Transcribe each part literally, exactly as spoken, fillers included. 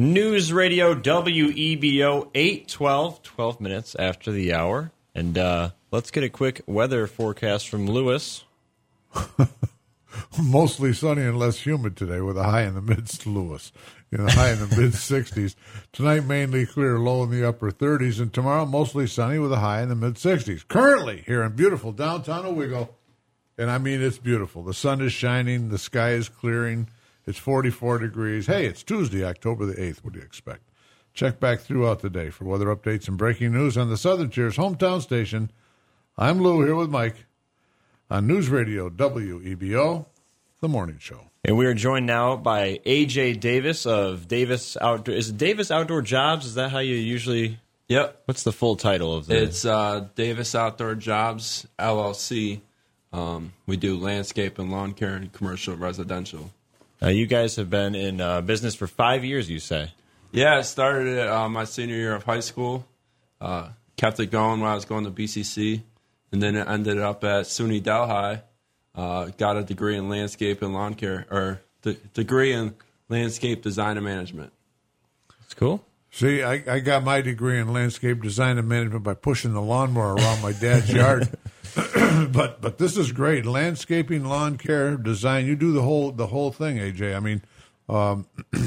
News Radio W E B O, eight twelve, twelve minutes after the hour. And uh, let's get a quick weather forecast from Lewis. Mostly sunny and less humid today with a high in the mid, Lewis. You know, high in the mid-sixties. Tonight, mainly clear, low in the upper thirties. And tomorrow, mostly sunny with a high in the mid-sixties. Currently, here in beautiful downtown Owego, and I mean it's beautiful. The sun is shining. The sky is clearing. It's forty-four degrees. Hey, it's Tuesday, October the eighth. What do you expect? Check back throughout the day for weather updates and breaking news on the Southern Tier's hometown station. I'm Lou here with Mike on News Radio W E B O, The Morning Show. And we are joined now by A J Davis of Davis Outdoor. Is it Davis Outdoor Jobs? Is that how you usually? Yep. What's the full title of the? It's uh, Davis Outdoor Jobs L L C. Um, we do landscape and lawn care and commercial and residential. Uh, you guys have been in uh, business for five years, you say? Yeah, I started it uh, my senior year of high school. Uh, kept it going while I was going to B C C, and then it ended up at SUNY Delhi. Uh, got a degree in landscape and lawn care, or d- degree in landscape design and management. That's cool. See, I, I got my degree in landscape design and management by pushing the lawnmower around my dad's yard. but but this is great. Landscaping, lawn care, design. You do the whole the whole thing, A J. I mean, um,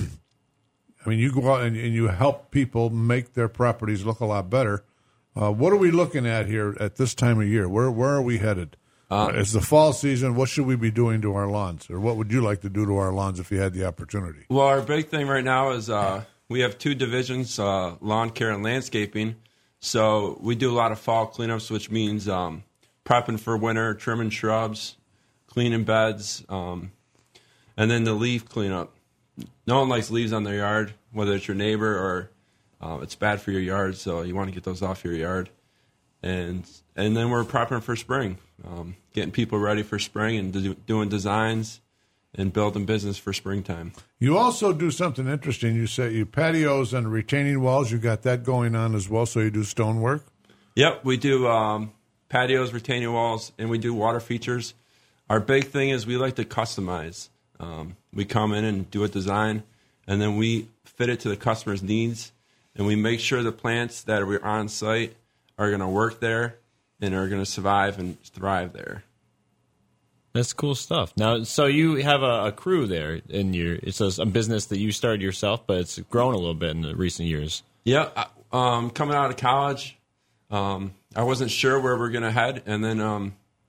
I mean, you go out and, and you help people make their properties look a lot better. Uh, what are we looking at here at this time of year? Where where are we headed? Uh, it's the fall season. What should we be doing to our lawns, or what would you like to do to our lawns if you had the opportunity? Well, our big thing right now is uh, we have two divisions, uh, lawn care and landscaping. So we do a lot of fall cleanups, which means um, prepping for winter, trimming shrubs, cleaning beds, um, and then the leaf cleanup. No one likes leaves on their yard, whether it's your neighbor or uh, it's bad for your yard, so you want to get those off your yard. And and then we're prepping for spring, um, getting people ready for spring and do, doing designs and building business for springtime. You also do something interesting. You say you patios and retaining walls. You got that going on as well, so you do stonework? Yep, we do um, patios, retaining walls, and we do water features. Our big thing is we like to customize. Um, we come in and do a design, and then we fit it to the customer's needs, and we make sure the plants that are on site are going to work there and are going to survive and thrive there. That's cool stuff. Now, so you have a, a crew there in your. It's a, a business that you started yourself, but it's grown a little bit in the recent years. Yeah, um, coming out of college, um, I wasn't sure where we we're going to head, and then um,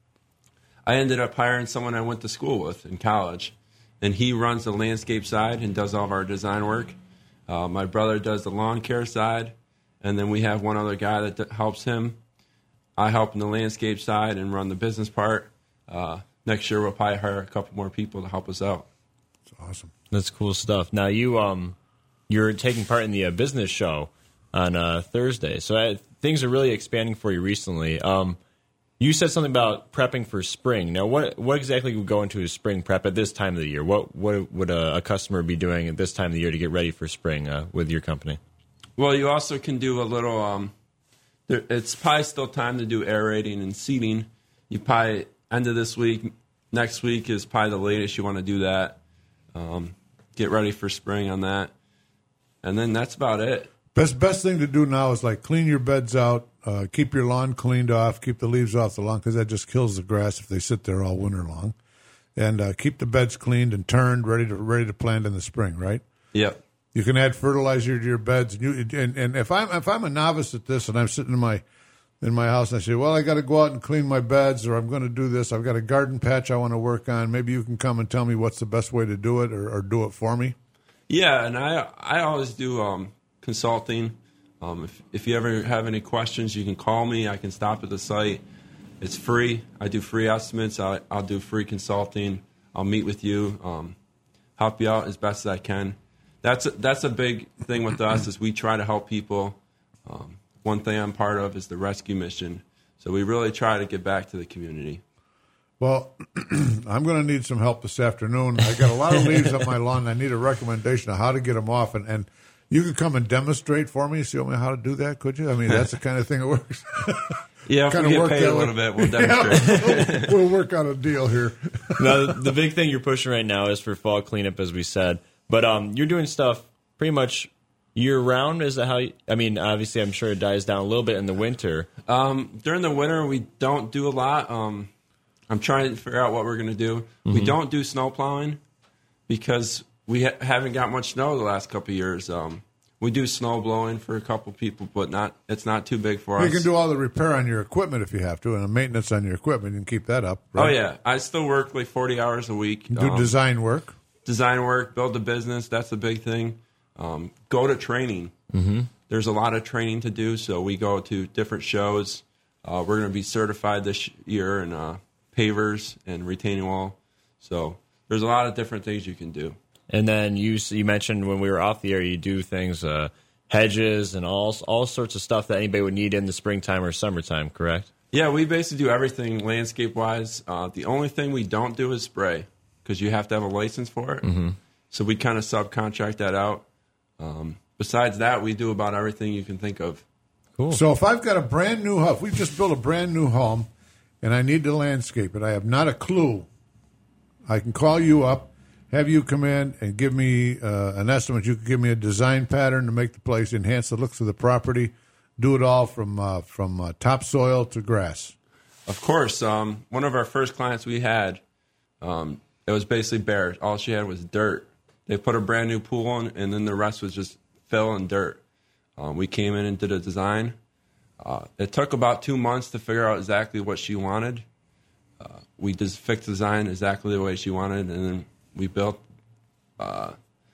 I ended up hiring someone I went to school with in college, and he runs the landscape side and does all of our design work. Uh, my brother does the lawn care side, and then we have one other guy that d- helps him. I help in the landscape side and run the business part. Uh, next year, we'll probably hire a couple more people to help us out. That's awesome. That's cool stuff. Now, you, um, you're taking part in the uh, business show on uh, Thursday, so uh, things are really expanding for you recently. Um, you said something about prepping for spring. Now, what what exactly would go into a spring prep at this time of the year? What what would a, a customer be doing at this time of the year to get ready for spring uh, with your company? Well, you also can do a little, um, there, it's probably still time to do aerating and seeding. You probably, end of this week, next week is probably the latest you want to do that. Um, get ready for spring on that. And then that's about it. Best best thing to do now is like clean your beds out, uh, keep your lawn cleaned off, keep the leaves off the lawn because that just kills the grass if they sit there all winter long. And uh, keep the beds cleaned and turned, ready to ready to plant in the spring, right? Yep. You can add fertilizer to your beds, and, you, and, and if I'm if I'm a novice at this, and I'm sitting in my in my house, and I say, well, I got to go out and clean my beds, or I'm going to do this. I've got a garden patch I want to work on. Maybe you can come and tell me what's the best way to do it, or, or do it for me. Yeah, and I I always do um, consulting. Um, if if you ever have any questions, you can call me. I can stop at the site. It's free. I do free estimates. I, I'll do free consulting. I'll meet with you, um, help you out as best as I can. That's a, that's a big thing with us is we try to help people. Um, one thing I'm part of is the rescue mission. So we really try to get back to the community. Well, I'm going to need some help this afternoon. I got a lot of leaves on my lawn. I need a recommendation of how to get them off. And, and you could come and demonstrate for me, show me how to do that, could you? I mean, that's the kind of thing that works. Yeah, if we get paid a little bit, we'll demonstrate. Yeah, we'll, we'll work on a deal here. Now, the big thing you're pushing right now is for fall cleanup, as we said. But um, you're doing stuff pretty much year round? Is that how? You, I mean, obviously, I'm sure it dies down a little bit in the winter. Um, during the winter, we don't do a lot. Um, I'm trying to figure out what we're going to do. Mm-hmm. We don't do snow plowing because we ha- haven't got much snow the last couple of years. Um, we do snow blowing for a couple people, but not it's not too big for you us. You can do all the repair on your equipment if you have to, and the maintenance on your equipment. You can keep that up. Right? Oh, yeah. I still work like forty hours a week. Do um, design work. Design work, build a business. That's the big thing. Um, go to training. Mm-hmm. There's a lot of training to do, so we go to different shows. Uh, we're going to be certified this year in uh, pavers and retaining wall. So there's a lot of different things you can do. And then you you mentioned when we were off the air, you do things, uh, hedges and all all sorts of stuff that anybody would need in the springtime or summertime, correct? Yeah, we basically do everything landscape-wise. Uh, the only thing we don't do is spray because you have to have a license for it. Mm-hmm. So we kind of subcontract that out. Um, besides that, we do about everything you can think of. Cool. So if I've got a brand new home, we just built a brand new home, and I need to landscape it, I have not a clue. I can call you up, have you come in and give me uh, an estimate. You can give me a design pattern to make the place, enhance the looks of the property, do it all from uh, from uh, topsoil to grass. Of course. Um, one of our first clients we had, um, it was basically bare. All she had was dirt. They put a brand new pool in, and then the rest was just fill and dirt. Um, we came in and did a design. Uh, it took about two months to figure out exactly what she wanted. Uh, we just fixed the design exactly the way she wanted, and then we built uh,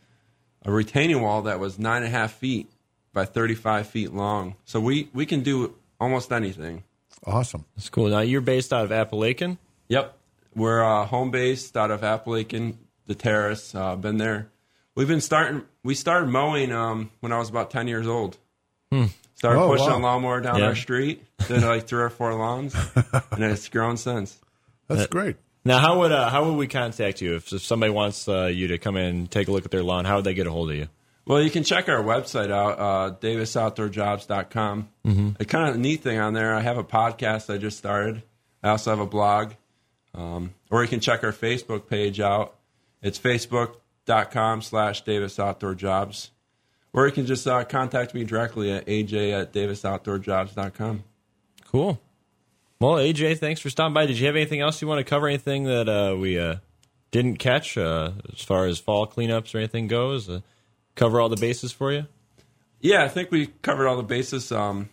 a retaining wall that was nine and a half feet by thirty-five feet long. So we, we can do almost anything. Awesome. That's cool. Now, you're based out of Appalachian? Yep. We're uh, home based out of Appalachian, the Terrace. Uh, been there. We've been starting, we started mowing um, when I was about ten years old. Hmm. Started oh, pushing wow. a lawnmower down yeah. our street. Did like three or four lawns, and it's grown since. That's Uh, great. Now, how would uh, how would we contact you if, if somebody wants uh, you to come in and take a look at their lawn? How would they get a hold of you? Well, you can check our website out, uh, davis outdoor jobs dot com. Mm-hmm. A kind of neat thing on there, I have a podcast I just started. I also have a blog. Um, or you can check our Facebook page out. It's facebook.com slash Davis Outdoor Jobs. Or you can just uh, contact me directly at A J at davis outdoor jobs dot com. Cool. Well, A J, thanks for stopping by. Did you have anything else you want to cover? Anything that uh, we uh, didn't catch uh, as far as fall cleanups or anything goes? Uh, cover all the bases for you? Yeah, I think we covered all the bases. Um,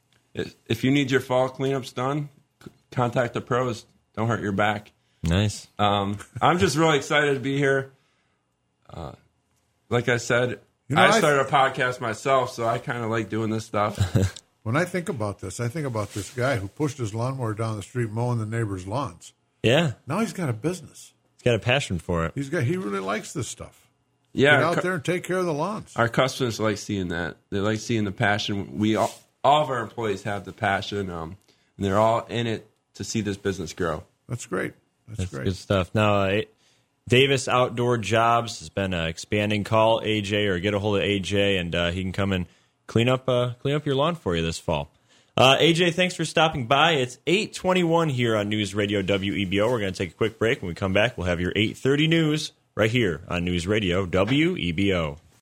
if you need your fall cleanups done, c- contact the pros. Don't hurt your back. Nice. Um, I'm just really excited to be here. Uh, like I said, You know, I I- started a podcast myself, so I kind of like doing this stuff. When I think about this, I think about this guy who pushed his lawnmower down the street mowing the neighbors' lawns. Yeah. Now he's got a business. He's got a passion for it. He's got. He really likes this stuff. Yeah, Get our, out cu- there and take care of the lawns. our customers like seeing that. They like seeing the passion. We all, all of our employees have the passion, um, and they're all in it to see this business grow. That's great. That's, That's great. good stuff. Now, uh, Davis Outdoor Jobs has been uh, expanding. Call A J or get a hold of A J, and uh, he can come and clean up uh, clean up your lawn for you this fall. Uh, A J, thanks for stopping by. It's eight twenty-one here on News Radio W E B O. We're going to take a quick break. When we come back, we'll have your eight thirty news right here on News Radio W E B O.